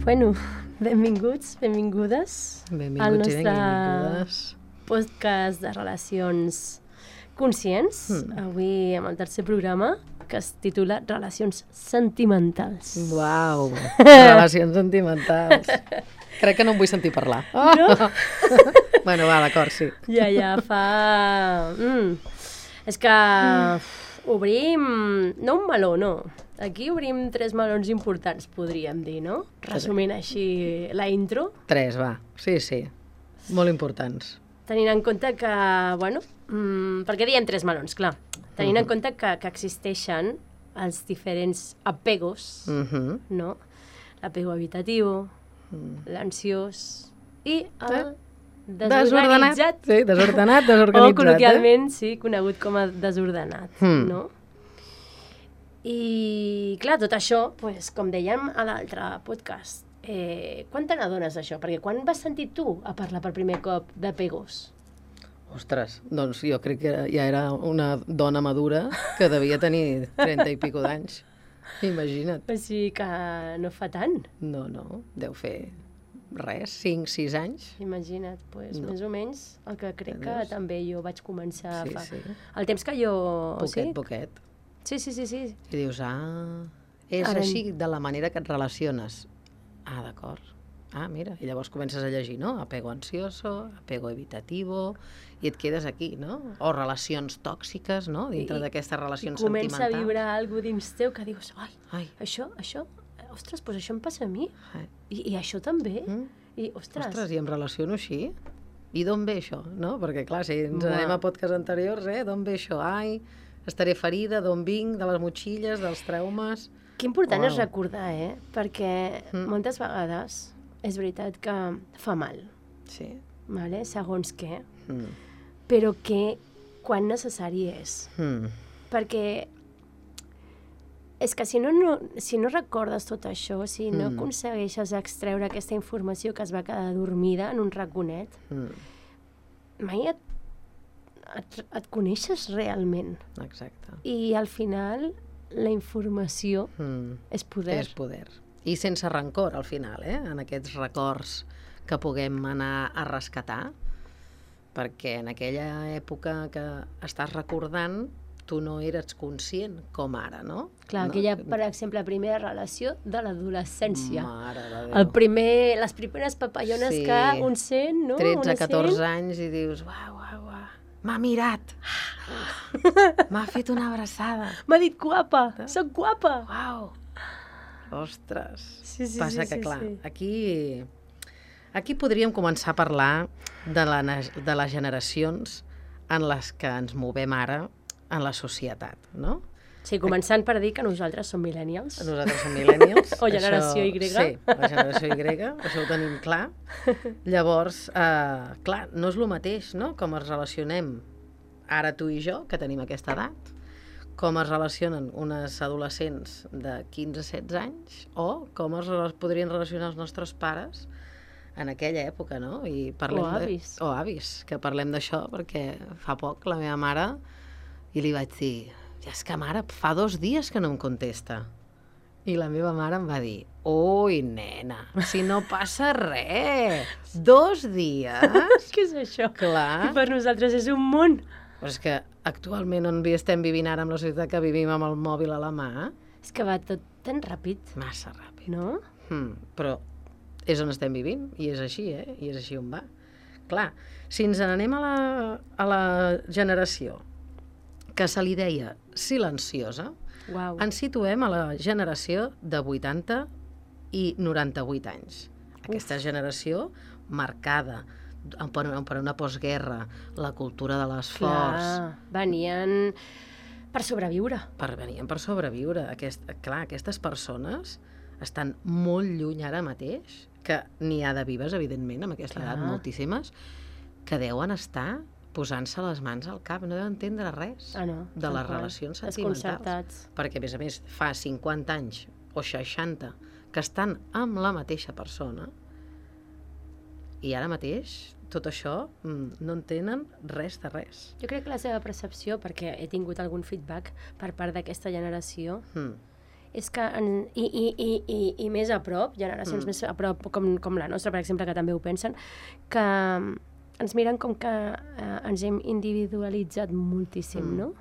Bueno, benvinguts, benvingudes al Benvinguts i nostre benvingudes. podcast de relacions conscients. Avui amb el tercer programa, que es titula Relacions sentimentals. Uau, relacions sentimentals. Crec que no em vull sentir parlar. No? Bueno, va, d'acord, sí. Ja fa... És que obrim... No un meló, no. Aquí obrim 3 melons importants, podríem dir, no? Resumint així la intro. 3, va. Sí, sí. Molt importants. Tenint en compte que, bueno, per què diem 3 melons? Clar, tenint en compte que existeixen els diferents apegos, no? L'apego habitatiu, l'ansiós i el desorganitzat. Sí, desordenat, desorganitzat. O col·loquialment, sí, conegut com a desordenat, no? I, clar, tot això, pues, com dèiem a l'altre podcast, quan te n'adones d'això? Perquè quan vas sentir tu a parlar per primer cop d'apegos? Ostres, doncs jo crec que ja era una dona madura que devia tenir 30 i pico d'anys. Imagina't. O sigui que no fa tant. No, deu fer res, 5-6 anys. Imagina't, pues, No. més o menys el que crec que Veus? també jo vaig començar Sí, fa... sí. El temps que jo... Poquet. Sí? Sí. I dius, és Ara així de la manera que et relaciones. D'acord. Mira, i llavors comences a llegir, no? Apego ansioso, apego evitativo, i et quedes aquí, no? O relacions tòxiques, no? Dintre d'aquestes relacions comença sentimentals. a vibrar alguna dins teu que dius, Ai. això, ostres, doncs això em passa a mi. Ai. I això també. I, Ostres, i em relaciono així? I d'on ve això, no? Perquè, clar, si ens Uah. anem a podcasts anteriors, d'on ve això? Estaré ferida, d'on vinc, de les motxilles, dels traumes... Que important és Uau. recordar, perquè moltes vegades és veritat que fa mal, Sí. vale? Segons què, Mm. però que quan necessari és. Perquè és que si no recordes tot això, si no aconsegueixes extreure aquesta informació que es va quedar dormida en un raconet, mai et coneixes realment. Exacte. I al final la informació és poder. És poder. I sense rancor, al final, en aquests records que puguem anar a rescatar, perquè en aquella època que estàs recordant, tu no eres conscient com ara, no? Clar, no? aquella, per exemple, primera relació de l'adolescència. Mare de Déu. Les primeres papallones que un sent, no? 13-14 anys i dius, uau, m'ha mirat, m'ha fet una abraçada. M'ha dit guapa, soc guapa. Uau! Ostres! Sí, Passa que, sí, clar, sí. aquí podríem començar a parlar de les generacions en les que ens movem ara en la societat, no? Sí, començant per dir que nosaltres som millennials. Nosaltres som millennials. O generació Y. Sí, la generació Y, això ho tenim clar. Llavors, clar, no és el mateix, no?, com ens relacionem ara tu i jo, que tenim aquesta edat, com es relacionen unes adolescents de 15-16 anys o com es podrien relacionar els nostres pares en aquella època, no? I parlem O avis. O avis, que parlem d'això perquè fa poc la meva mare i li vaig dir, ja és que mare, fa 2 dies que no em contesta. I la meva mare em va dir, ui, nena, si no passa res, 2 dies? Què és això? Clar. I per nosaltres és un món. Però és que actualment on estem vivint ara amb la societat que vivim amb el mòbil a la mà, És que va tot tan ràpid, massa ràpid. no? Però és on estem vivint i és així, I és així on va. Clar, si ens n'anem a la generació que se li deia silenciosa, Uau. ens situem a la generació de 80 i 98 anys. Aquesta generació marcada per una postguerra, la cultura de l'esforç. Clar, venien per sobreviure. Venien per sobreviure. Aquestes persones estan molt lluny ara mateix, que n'hi ha de vives, evidentment, amb aquesta edat, moltíssimes, que deuen estar posant-se les mans al cap, no deuen entendre res de les relacions sentimentals. Perquè, a més, fa 50 anys o 60 que estan amb la mateixa persona i ara mateix tot això no entenen res de res. Jo crec que la seva percepció, perquè he tingut algun feedback per part d'aquesta generació, és que... I més a prop, generacions més a prop, com la nostra, per exemple, que també ho pensen, que ens miren com que ens hem individualitzat moltíssim, no?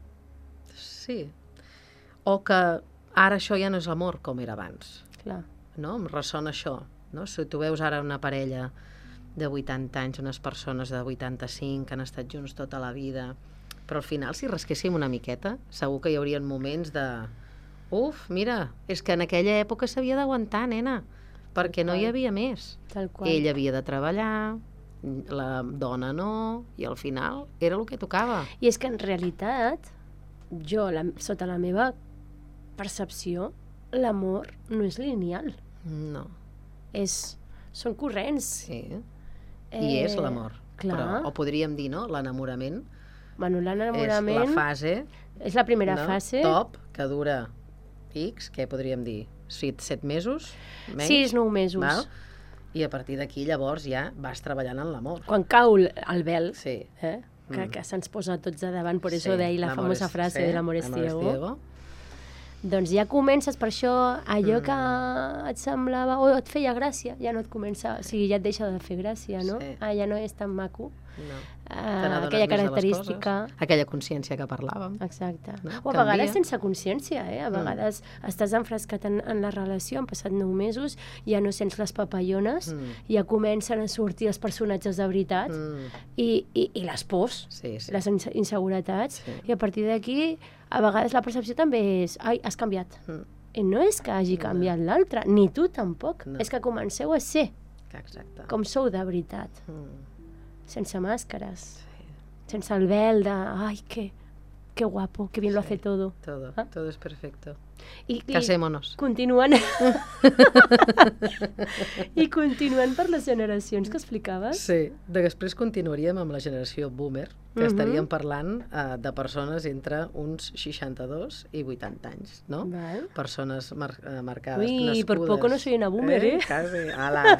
Sí. O que ara això ja no és amor com era abans. Clar. No? Em ressona això. No? Si tu veus ara una parella de 80 anys, unes persones de 85 que han estat junts tota la vida, però al final, si rasquéssim una miqueta, segur que hi haurien moments de... Uf, mira, és que en aquella època s'havia d'aguantar, nena, perquè no hi havia més. Tal qual. Ell havia de treballar, la dona no, i al final era el que tocava. I és que en realitat, jo, sota la meva percepció, l'amor no és lineal. No. Són corrents. Sí. I és l'amor. Clar. Però, o podríem dir, no?, l'enamorament. Bueno, l'enamorament... És la fase... És la primera fase. Top, que dura X, què podríem dir? 7 mesos? Menys? 6-9 mesos. Val? I a partir d'aquí, llavors, ja vas treballant en l'amor. Quan cau el vel, sí. Que se'ns posa tots a davant, per això deia la famosa frase de l'amor es ciego. Doncs ja comences, per això, allò que et semblava, o et feia gràcia, ja no et comença, o sigui, ja et deixa de fer gràcia, no? Sí. Ja no és tan maco. No. Aquella característica. Aquella consciència que parlàvem. Exacte. No? O a vegades sense consciència, A vegades estàs enfrescat en la relació, han passat 9 mesos, ja no sents les papallones, ja comencen a sortir els personatges de veritat i les pors, les inseguretats, i a partir d'aquí, a vegades la percepció també és, ai, has canviat. I no és que hagi canviat l'altre, ni tu tampoc, és que comenceu a ser com sou de veritat. Sense màscares, sense el vel de, ai, qué guapo, qué bien lo hace todo. Todo es perfecto. I casémonos. Continuant per les generacions que explicaves. Sí, després continuaríem amb la generació boomer, que estaríem parlant de persones entre uns 62 i 80 anys, no? Val. Persones marcades, nascudes. Ui, per poco no soy una boomer, Quasi, ala.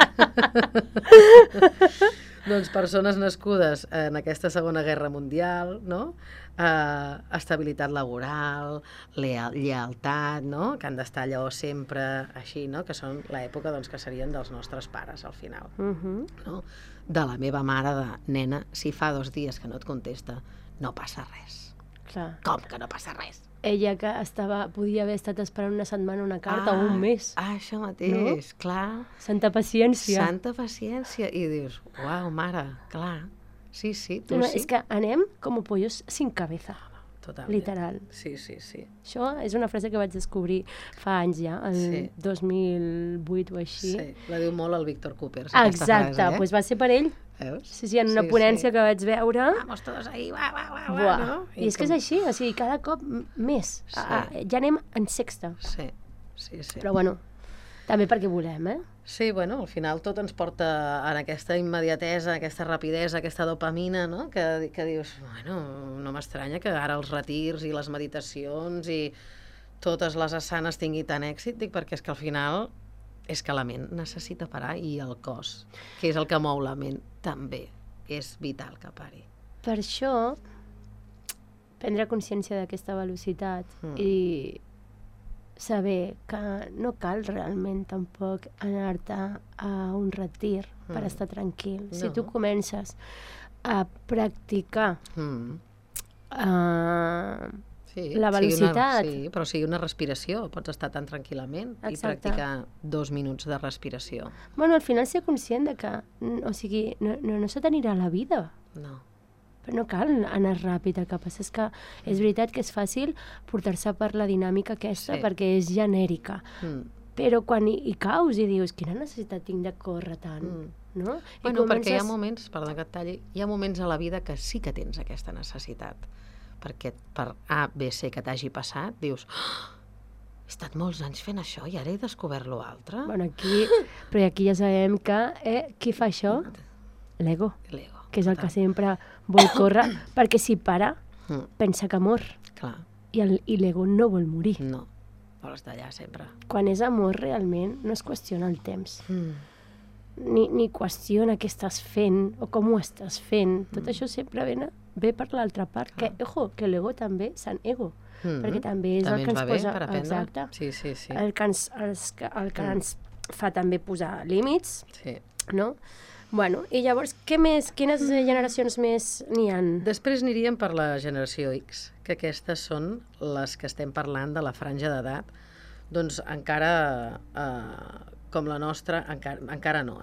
Doncs persones nascudes en aquesta Segona Guerra Mundial, no? Estabilitat laboral, lleialtat, no? Que han d'estar allò sempre així, no? Que són l'època que serien dels nostres pares, al final. No? De la meva mare de, nena, si fa 2 dies que no et contesta, no passa res. Clar. Com que no passa res? Ella que podia haver estat esperant una setmana una carta o un mes. Això mateix, clar. Santa paciència. Santa paciència. I dius, uau, mare, clar. Sí, tu sí. És que anem com pollos sin cabeza. Totalment. Literal. Sí. Això és una frase que vaig descobrir fa anys ja, el 2008 o així. Sí, la diu molt el Víctor Coopers. Exacte, doncs va ser per ell. Veus? Sí, en una ponència que vaig veure. Vamos todos ahí, va, no? I és que és així, o sigui, cada cop més. Ja anem en sexta. Sí. Però bueno, també perquè volem, Sí, bueno, al final tot ens porta en aquesta immediatesa, aquesta rapidesa, aquesta dopamina, no? Que dius, bueno, no m'estranya que ara els retirs i les meditacions i totes les asanes tinguin tant èxit, dic, perquè és que al final és que la ment necessita parar i el cos, que és el que mou la ment, també és vital que pari. Per això, prendre consciència d'aquesta velocitat i saber que no cal realment tampoc anar-te a un retir per estar tranquil. Si tu comences a practicar la velocitat... Sí, però sigui una respiració, pots estar tan tranquil·lament i practicar 2 minuts de respiració. Bueno, al final ser conscient de que, o sigui, no se t'anirà la vida. No. Però no cal anar ràpid, el que passa és que és veritat que és fàcil portar-se per la dinàmica aquesta perquè és genèrica. Però quan hi caus i dius, quina necessitat tinc de córrer tant, no? Bueno, perquè hi ha moments, perdó que et talli, hi ha moments a la vida que sí que tens aquesta necessitat. Perquè per A, B, C que t'hagi passat, dius, he estat molts anys fent això i ara he descobert l'altre. Bueno, aquí ja sabem que qui fa això? L'ego. Que és el que sempre vol córrer, perquè si para, pensa que mor. Clar. I l'ego no vol morir. No, vol estar allà sempre. Quan és amor, realment, no es qüestiona el temps. Ni qüestiona què estàs fent o com ho estàs fent. Tot això sempre ve per l'altra part. Que, ojo, que l'ego també, sant ego. perquè també és el que ens posa... Exacte. Sí. El que ens fa també posar límits, no? Bueno, i llavors, què més? Quines generacions més n'hi ha? Després aniríem per la generació X, que aquestes són les que estem parlant de la franja d'edat, doncs encara, com la nostra, encara no,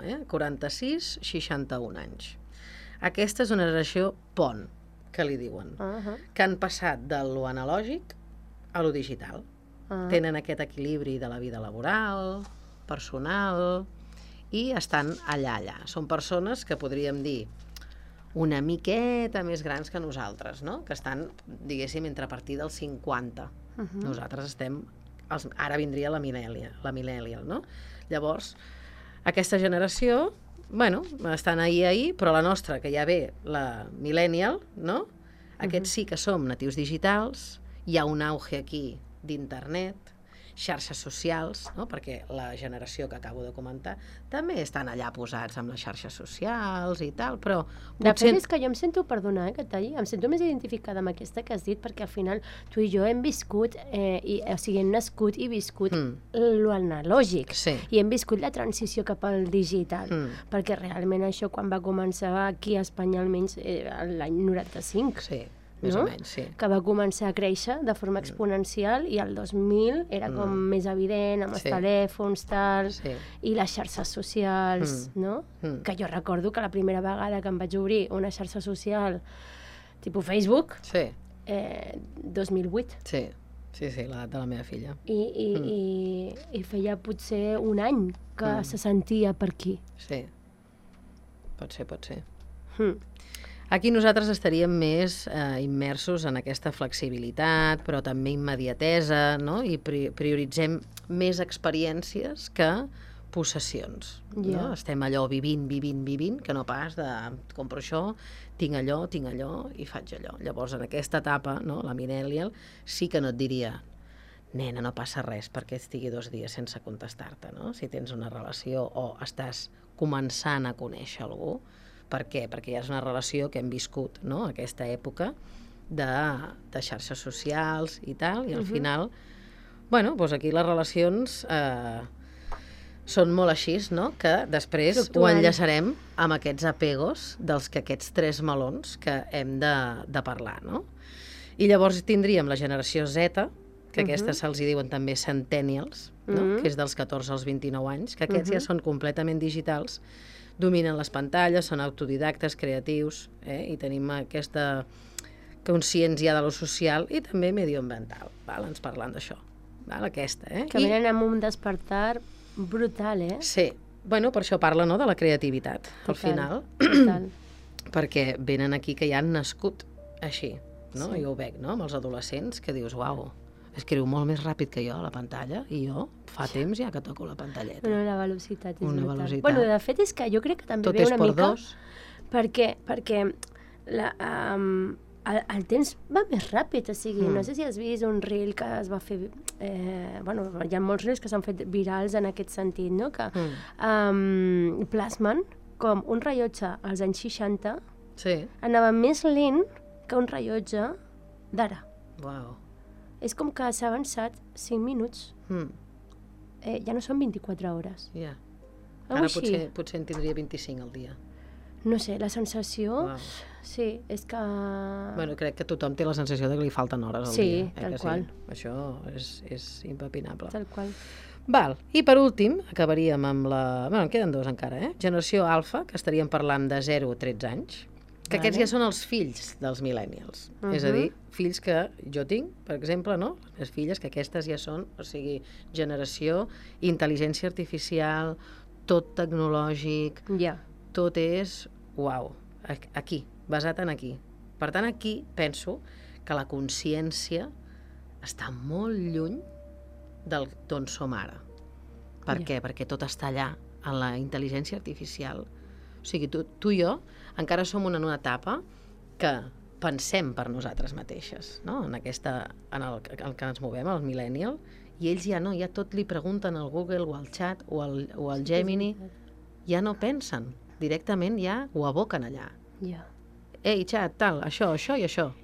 46-61 anys. Aquesta és una generació pont, que li diuen, que han passat de lo analògic a lo digital. Tenen aquest equilibri de la vida laboral, personal, i estan allà. Són persones que podríem dir una miqueta més grans que nosaltres, no? Que estan, diguéssim, entre a partir dels 50. Nosaltres estem... Ara vindria la millennial, no? Llavors, aquesta generació, bueno, estan ahí, però la nostra, que ja ve la millennial, no? Aquests sí que som natius digitals, hi ha un auge aquí d'internet, xarxes socials, no? Perquè la generació que acabo de comentar també estan allà posats amb les xarxes socials i tal, però... De fet, és que jo em sento, perdona, que talli, em sento més identificada amb aquesta que has dit, perquè al final tu i jo hem viscut, o sigui, hem nascut i viscut l'analògic, i hem viscut la transició cap al digital, perquè realment això quan va començar aquí a Espanya almenys l'any 95. Sí. Més o menys, sí. Que va començar a créixer de forma exponencial i el 2000 era com més evident amb els telèfons, tal, i les xarxes socials, no? Que jo recordo que la primera vegada que em vaig obrir una xarxa social tipus Facebook, 2008. Sí, l'edat de la meva filla. I feia potser un any que se sentia per aquí. Sí, pot ser. Aquí nosaltres estaríem més immersos en aquesta flexibilitat, però també immediatesa, no? I prioritzem més experiències que possessions. No? Estem allò vivint, que no pas de compro això, tinc allò i faig allò. Llavors, en aquesta etapa, no? La millennial, sí que no et diria nena, no passa res perquè estigui 2 dies sense contestar-te, no? Si tens una relació o estàs començant a conèixer algú. Per què? Perquè ja és una relació que hem viscut, no? Aquesta època de xarxes socials i tal, i al final, bueno, doncs aquí les relacions són molt així, no? Que després ho enllaçarem amb aquests apegos dels que aquests 3 melons que hem de parlar, no? I llavors tindríem la generació Z, que aquestes se'ls diuen també centennials, no? Que és dels 14 als 29 anys, que aquests ja són completament digitals, dominen les pantalles, són autodidactes, creatius, i tenim aquesta consciència de lo social i també medioambiental. Ens parlant d'això. Aquesta, Que venen amb un despertar brutal, Sí. Bueno, per això parla, no?, de la creativitat, al final. Total. Perquè venen aquí que ja han nascut així, no? Jo ho veig, no?, amb els adolescents, que dius, uau, escriu molt més ràpid que jo a la pantalla i jo fa temps ja que toco la pantalleta. La velocitat és brutal. Bueno, de fet és que jo crec que també ve una mica... Perquè el temps va més ràpid, o sigui, no sé si has vist un reel que es va fer... Bueno, hi ha molts reels que s'han fet virals en aquest sentit, no? Que plasmen com un rellotge als anys 60 anava més lent que un rellotge d'ara. Uau. És com que s'ha avançat 5 minuts. Ja no són 24 hores. Ja. Ara potser en tindria 25 al dia. No sé, la sensació... Sí, és que... Bueno, crec que tothom té la sensació de que li falten hores al dia. Sí, tal qual. Això és impepinable. Tal qual. Val. I per últim, acabaríem amb la... Bueno, en queden 2 encara, Generació alfa, que estaríem parlant de 0 a 13 anys. Que aquests ja són els fills dels millennials. És a dir, fills que jo tinc, per exemple, no? Les filles, que aquestes ja són, o sigui, generació, intel·ligència artificial, tot tecnològic, tot és, uau, aquí, basat en aquí. Per tant, aquí penso que la consciència està molt lluny d'on som ara. Per què? Perquè tot està allà, en la intel·ligència artificial. O sigui, tu i jo encara som en una etapa que pensem per nosaltres mateixes, no? En el que ens movem, el millennial, i ells ja no, ja tot li pregunten al Google o al chat o al Gemini, ja no pensen, directament ja ho aboquen allà. Ei, xat, tal, això i això.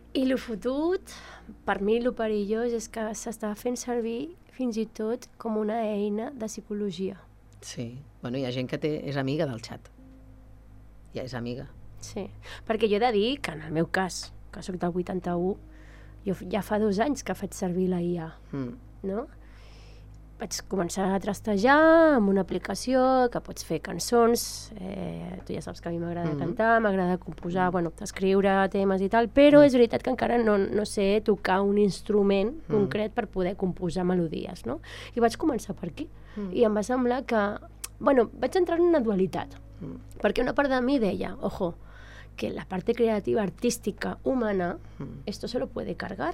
I lo fotut, per mi, lo perillós és que s'està fent servir fins i tot com una eina de psicologia. Sí. Bueno, hi ha gent que és amiga del xat. Ja és amiga. Sí, perquè jo he de dir que en el meu cas, que soc del 81, jo ja fa 2 anys que faig servir la IA, no? Vaig començar a trastejar amb una aplicació que pots fer cançons, tu ja saps que a mi m'agrada cantar, m'agrada composar, bueno, escriure temes i tal, però és veritat que encara no sé tocar un instrument concret per poder composar melodies, no? I vaig començar per aquí, i em va semblar que, bueno, vaig entrar en una dualitat, perquè una part de mi deia, ojo, que la parte creativa, artística, humana, esto se lo puede cargar.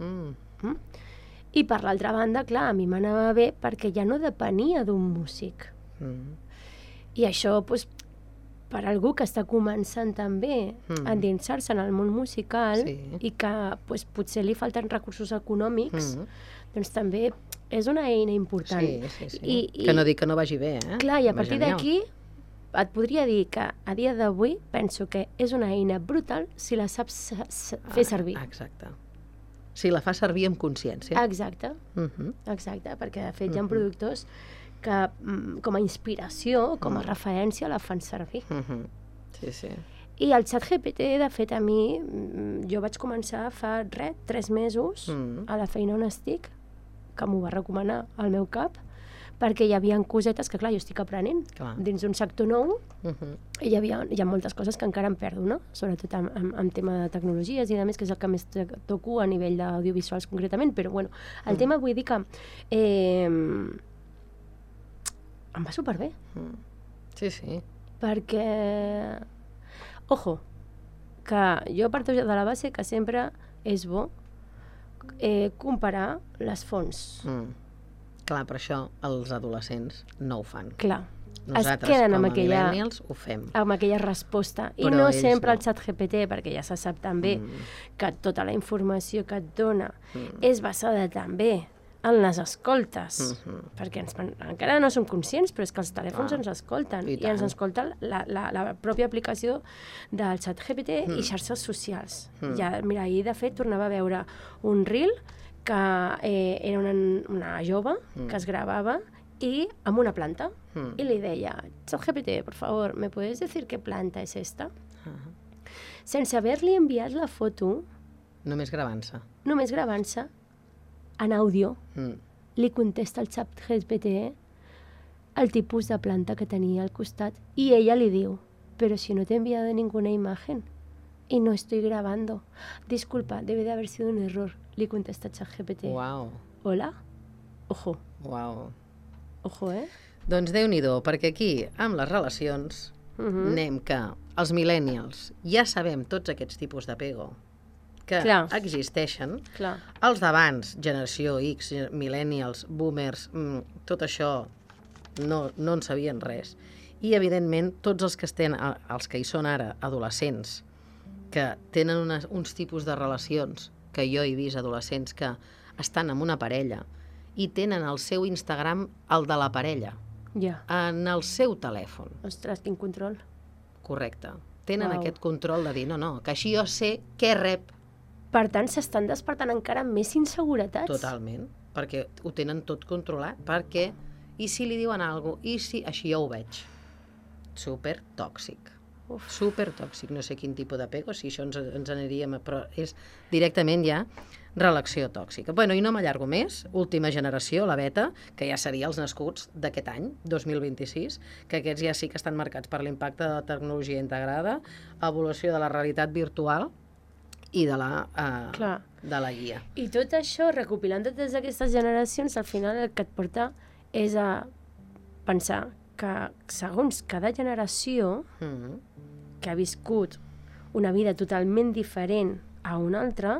I per l'altra banda, clar, a mi m'anava bé perquè ja no depenia d'un músic. I això, doncs, per algú que està començant també a endinsar-se en el món musical i que potser li falten recursos econòmics, doncs també és una eina important. Sí. Que no dic que no vagi bé, eh? Clar, i a partir d'aquí et podria dir que a dia d'avui penso que és una eina brutal si la saps fer servir. Exacte. Si la fa servir amb consciència. Exacte, perquè de fet hi ha productors que com a inspiració, com a referència, la fan servir. Sí. I el ChatGPT, de fet, a mi, jo vaig començar fa 3 mesos a la feina on estic, que m'ho va recomanar al meu cap, perquè hi havia cosetes que, clar, jo estic aprenent dins d'un sector nou i hi ha moltes coses que encara em perdo, no? Sobretot en tema de tecnologies i de més, que és el que més toco a nivell d'audiovisuals concretament, però bueno, el tema vull dir que em va superbé. Sí. Perquè, ojo, que jo parto de la base que sempre és bo comparar les fonts. Clar, per això els adolescents no ho fan. Clar. Nosaltres, com a millennials, ho fem. Amb aquella resposta. I no sempre el ChatGPT, perquè ja se sap també que tota la informació que et dona és basada també en les escoltes. Perquè encara no som conscients, però és que els telèfons ens escolten. I ens escolta la pròpia aplicació del ChatGPT i xarxes socials. Mira, ahir, de fet, tornava a veure un reel que era una jove que es gravava y amb una planta. Y le deia, ChatGPT, por favor, ¿me puedes decir qué planta es esta? Sense haver-li enviat la foto... Només gravant-se. Només gravant-se, en àudio, li contesta el ChatGPT el tipus de planta que tenia al costat i ella li diu, pero si no te he enviado ninguna imagen y no estoy grabando. Disculpa, debe de haber sido un error. Li contesta ChatGPT. Uau. Hola? Ojo. Uau. Ojo, Doncs Déu-n'hi-do, perquè aquí, amb les relacions, anem que els millennials ja sabem tots aquests tipus d'apego que existeixen. Clar. Els d'abans, generació X, millennials, boomers, tot això no en sabien res. I, evidentment, tots els que hi són ara, adolescents, que tenen uns tipus de relacions, que jo he vist adolescents que estan amb una parella i tenen el seu Instagram, el de la parella, en el seu telèfon. Ostres, quin control. Correcte. Tenen aquest control de dir, no, que així jo sé què rep. Per tant, s'estan despertant encara més inseguretats. Totalment, perquè ho tenen tot controlat, perquè, i si li diuen alguna cosa, i si, així jo ho veig. Super tòxic. Super tòxic, no sé quin tipus d'apego, si això ens aniríem, però és directament ja relació tòxica. Bueno, i no m'allargo més, última generació, la beta, que ja seria els nascuts d'aquest any, 2026, que aquests ja sí que estan marcats per l'impacte de la tecnologia integrada, evolució de la realitat virtual i de la guia. I tot això, recopilant totes aquestes generacions, al final el que et porta és a pensar que segons cada generació que ha viscut una vida totalment diferent a una altra,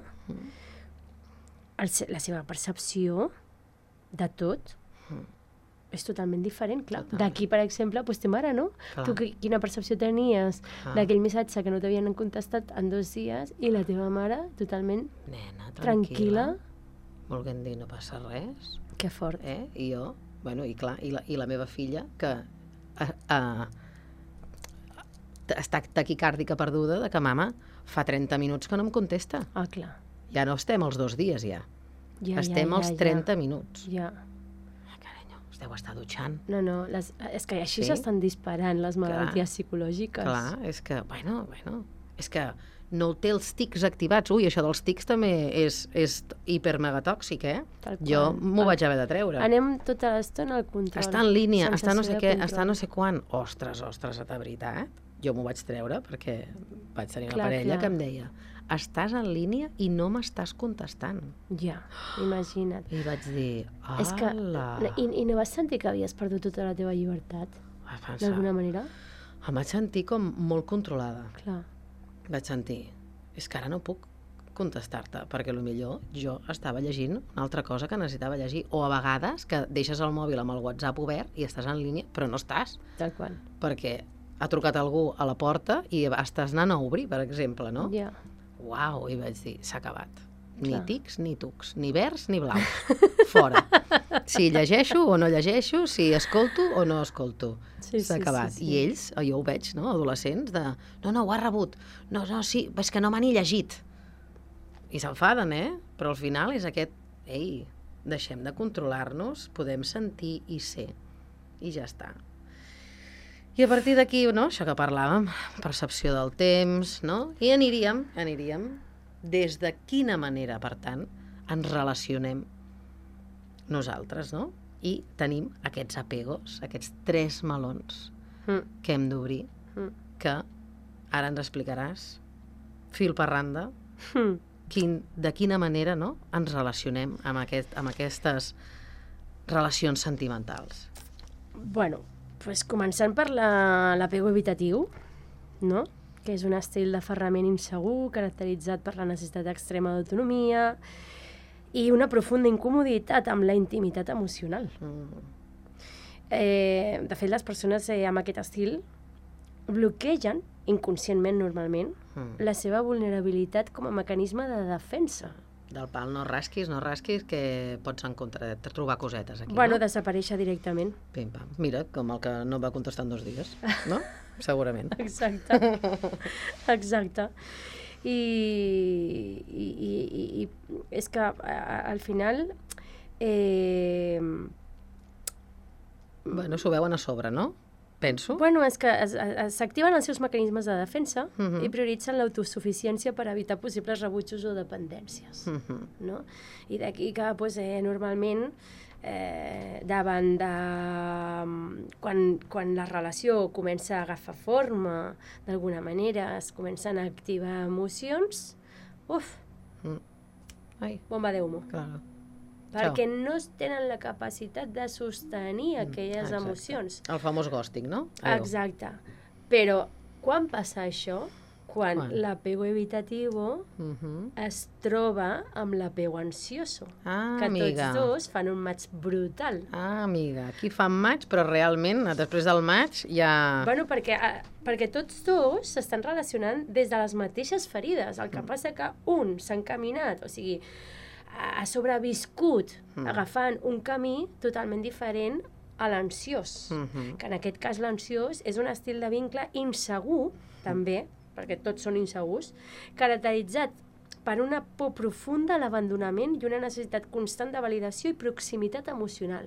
la seva percepció de tot és totalment diferent. Clar, d'aquí, per exemple, doncs té mare, no? Tu quina percepció tenies d'aquell missatge que no t'havien contestat en 2 dies i la teva mare totalment tranquil·la. Volguem dir, no passa res. Que fort. I jo, bueno, i clar, i la meva filla, que està taquicàrdica perduda, de que mama, fa 30 minuts que no em contesta. Ah, clar. Ja no estem als 2 dies, ja. Estem als 30 minuts. Ja. Carinyo, es deu estar dutxant. No, és que així s'estan disparant les malalties psicològiques. Clar, és que, bueno, és que no té els tics activats. Ui, això dels tics també és hipermegatòxic, Jo m'ho vaig haver de treure. Anem tota l'estona al control. Està en línia, està no sé què, està no sé quan. Ostres, de veritat. Jo m'ho vaig treure perquè vaig tenir una parella que em deia estàs en línia i no m'estàs contestant. Ja, imagina't. I vaig dir, ala... I no vas sentir que havies perdut tota la teva llibertat? D'alguna manera? Em vaig sentir com molt controlada. Clar. Vaig sentir, és que ara no puc contestar-te, perquè potser jo estava llegint una altra cosa que necessitava llegir, o a vegades que deixes el mòbil amb el WhatsApp obert i estàs en línia, però no estàs. Tal qual. Perquè ha trucat algú a la porta i estàs anant a obrir, per exemple, no? Ja. Uau, i vaig dir, s'ha acabat. Ni tics ni tucs, ni verds ni blaus. Fora. Si llegeixo o no llegeixo, si escolto o no escolto. S'ha acabat. I ells, jo ho veig, no?, adolescents, no, ho ha rebut. No, sí, és que no m'ha ni llegit. I s'enfaden, Però al final és aquest, ei, deixem de controlar-nos, podem sentir i ser. I ja està. I a partir d'aquí, no?, això que parlàvem, percepció del temps, no? I aniríem des de quina manera, per tant, ens relacionem nosaltres, no? I tenim aquests apegos, aquests 3 melons que hem d'obrir, que ara ens explicaràs, fil per randa, de quina manera, no?, ens relacionem amb aquestes relacions sentimentals. Bueno, pues començant per l'apego evitatiu, no?, que és un estil d'aferrament insegur, caracteritzat per la necessitat extrema d'autonomia i una profunda incomoditat amb la intimitat emocional. De fet, les persones amb aquest estil bloquegen, inconscientment normalment, la seva vulnerabilitat com a mecanisme de defensa. Del pal no rasquis, que pots trobar cosetes aquí, no? Desaparèixer directament. Pim, pam. Mira, com el que no va contestar en 2 dies, no? Segurament. Exacte. I és que al final... S'ho veuen a sobre, no? Penso. Bueno, és que s'activen els seus mecanismes de defensa i prioritzen l'autosuficiència per evitar possibles rebutjos o dependències. No? I d'aquí que normalment davant de... Quan la relació comença a agafar forma, d'alguna manera, es comencen a activar emocions, bomba d'humo. Claro. Perquè no tenen la capacitat de sostenir aquelles emocions. El famós ghosting, no? Exacte. Però quan passa això? Quan l'apego evitativo es troba amb l'apego ansioso. Que tots dos fan un match brutal. Amiga, aquí fan match, però realment, després del match, ja... Bueno, perquè tots dos s'estan relacionant des de les mateixes ferides. El que passa que un s'ha encaminat, o sigui, ha sobreviscut agafant un camí totalment diferent a l'ansiós. Que en aquest cas l'ansiós és un estil de vincle insegur, també, perquè tots són insegurs, caracteritzat per una por profunda a l'abandonament i una necessitat constant de validació i proximitat emocional.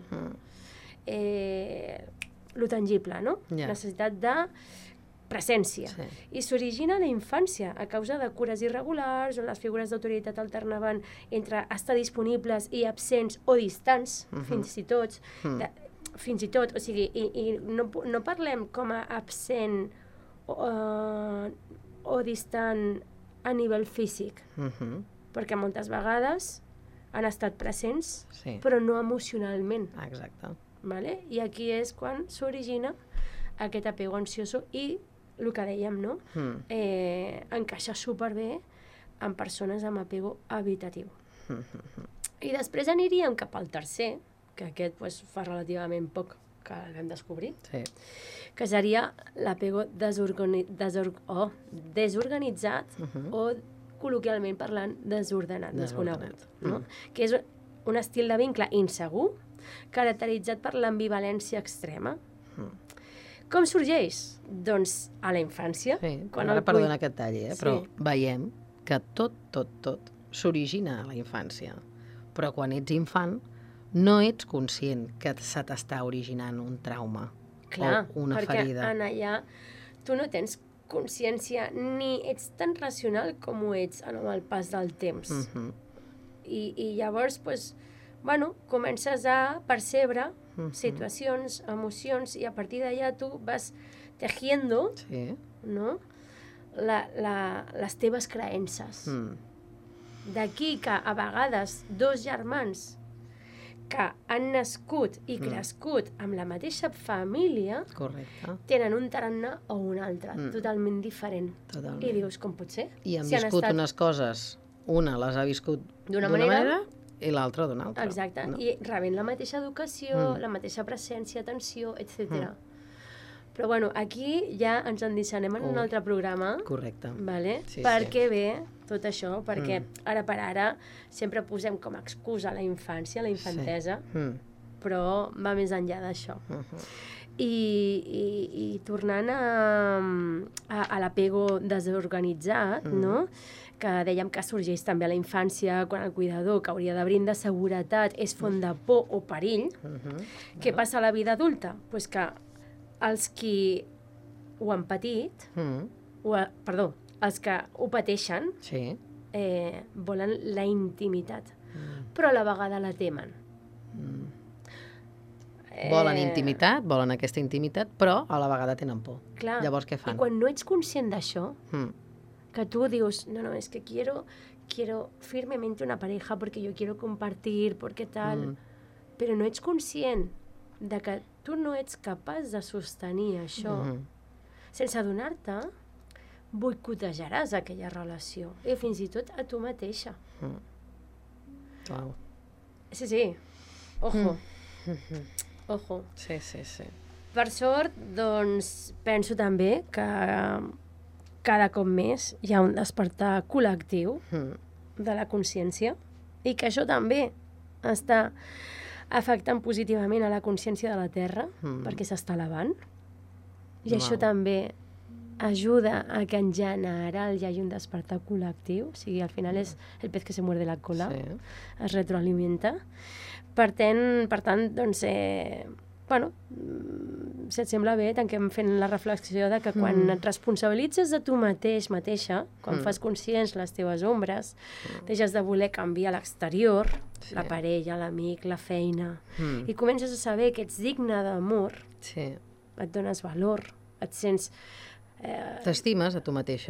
Lo tangible, no? Necessitat de presència. I s'origina a la infància a causa de cures irregulars on les figures d'autoritat alternaven entre estar disponibles i absents o distants, fins i tot, o sigui, i no parlem com a absent o distant a nivell físic, perquè moltes vegades han estat presents, però no emocionalment. Exacte. I aquí és quan s'origina aquest apego ansioso i el que dèiem, no? Encaixa superbé amb persones amb apego evitatiu. I després aniríem cap al tercer, que aquest fa relativament poc que el vam descobrir, que seria l'apego desorganitzat o, col·loquialment parlant, desordenat, desconegut. Que és un estil de vincle insegur caracteritzat per l'ambivalència extrema. Com sorgeix? Doncs a la infància. Sí, ara perdona que et talli, però veiem que tot s'origina a la infància. Però quan ets infant no ets conscient que se t'està originant un trauma o una ferida. Clar, perquè en allà tu no tens consciència ni ets tan racional com ho ets amb el pas del temps. I llavors, comences a percebre situacions, emocions, i a partir d'allà tu vas tejiendo no? les teves creences. D'aquí que a vegades dos germans que han nascut i crescut amb la mateixa família tenen un tarannà o un altre, totalment diferent. I dius, com pot ser? I han viscut unes coses, una les ha viscut d'una manera i l'altra d'una altra. Exacte, i rebent la mateixa educació, la mateixa presència, atenció, etc. Però aquí ja ens endinçarem en un altre programa. Correcte. Per què ve tot això? Perquè ara per ara sempre posem com a excusa la infància, la infantesa, però va més enllà d'això. I tornant a l'apego desorganitzat, no? Que dèiem que sorgeix també a la infància, quan el cuidador, que hauria de brindar seguretat, és font de por o perill. Què passa a la vida adulta? Doncs que els qui ho han patit, els que ho pateixen, volen la intimitat, però a la vegada la temen. Volen intimitat, volen aquesta intimitat, però a la vegada tenen por. Llavors què fan? I quan no ets conscient d'això, que tu dius, no, es que quiero firmemente una pareja porque yo quiero compartir, porque tal, però no ets conscient de que tu no ets capaç de sostenir això, sense adonar-te, boicotejaràs aquella relació, i fins i tot a tu mateixa. Sí. Ojo. Sí. Per sort, doncs, penso també que cada cop més hi ha un despertar col·lectiu de la consciència i que això també està afectant positivament a la consciència de la Terra perquè s'està elevant i això també ajuda a que en general hi hagi un despertar col·lectiu, o sigui, al final és el pez que se muerde la cola, es retroalimenta. Per tant, doncs, si et sembla bé, tanquem fent la reflexió de que quan et responsabilitzes de tu mateixa, quan fas conscients les teves ombres, deixes de voler canviar l'exterior, la parella, l'amic, la feina, i comences a saber que ets digne d'amor, et dones valor, et sents... T'estimes a tu mateixa?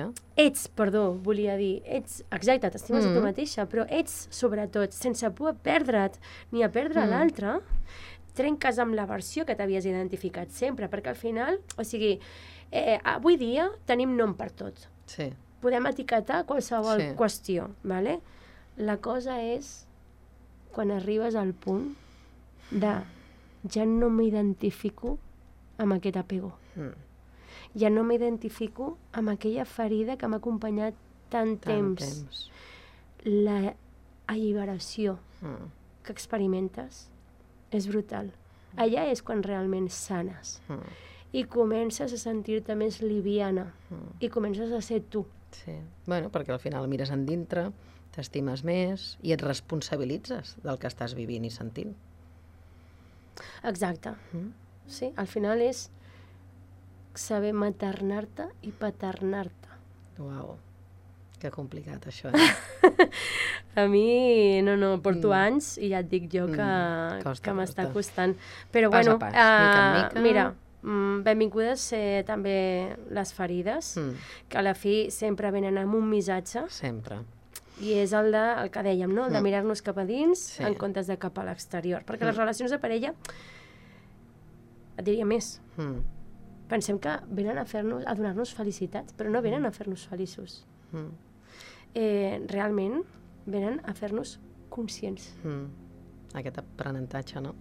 Exacte, t'estimes a tu mateixa, però ets, sobretot, sense por a perdre't ni a perdre l'altre, trenques amb la versió que t'havies identificat sempre, perquè al final, o sigui, avui dia tenim nom per tot. Podem etiquetar qualsevol qüestió, ¿vale? La cosa és quan arribes al punt de ja no m'identifico amb aquest apego. Ja no m'identifico amb aquella ferida que m'ha acompanyat tant temps. La alliberació que experimentes és brutal. Allà és quan realment sanes. I comences a sentir-te més liviana. I comences a ser tu. Bueno, perquè al final mires endintre, t'estimes més i et responsabilitzes del que estàs vivint i sentint. Exacte. Sí, al final és saber maternar-te i paternar-te. Uau, que complicat això, A mi, porto anys i ja et dic jo que m'està costant. Però pas a pas, mica en mica. Mira, benvingudes també les ferides, que a la fi sempre venen amb un missatge. Sempre. I és el que dèiem, no? El de mirar-nos cap a dins en comptes de cap a l'exterior. Perquè les relacions de parella, et diria més, pensem que venen a donar-nos felicitats, però no venen a fer-nos feliços. Realment venen a fer-nos conscients. Aquest aprenentatge, no?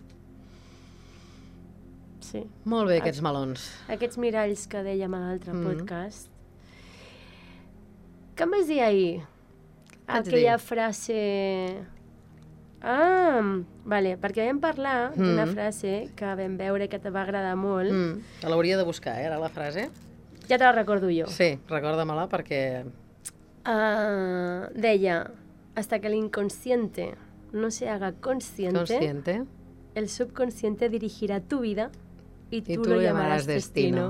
Sí. Molt bé, aquests melons. Aquests miralls que dèiem a l'altre podcast. Què em vas dir ahir? Aquella frase Vale, perquè vam parlar d'una frase que vam veure que te va agradar molt. Te l'hauria de buscar, ara, la frase. Ja te la recordo jo. Sí, recorda-me-la perquè... Deia, hasta que el inconsciente no se haga consciente, el subconsciente dirigirá tu vida y tú lo llamarás destino.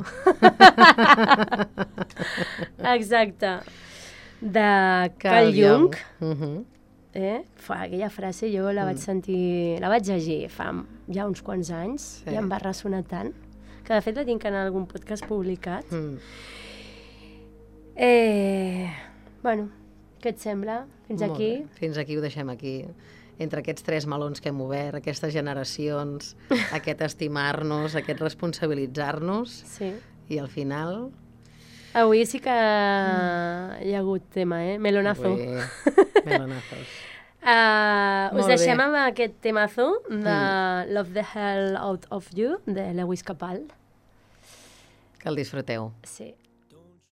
Exacte. De Carl Jung. Aquella frase jo la vaig sentir, la vaig llegir fa ja uns quants anys i em va ressonar tant, que de fet la tinc en algun podcast publicat. Bueno, què et sembla? Fins aquí? Fins aquí ho deixem aquí. Entre aquests 3 melons que hem obert, aquestes generacions, aquest estimar-nos, aquest responsabilitzar-nos, i al final... Avui sí que hi ha hagut tema, Melonazo. Melonazos. Us deixem amb aquest temazo de Love the Hell Out of You, de Lewis Capaldi. Que el disfruteu. Sí.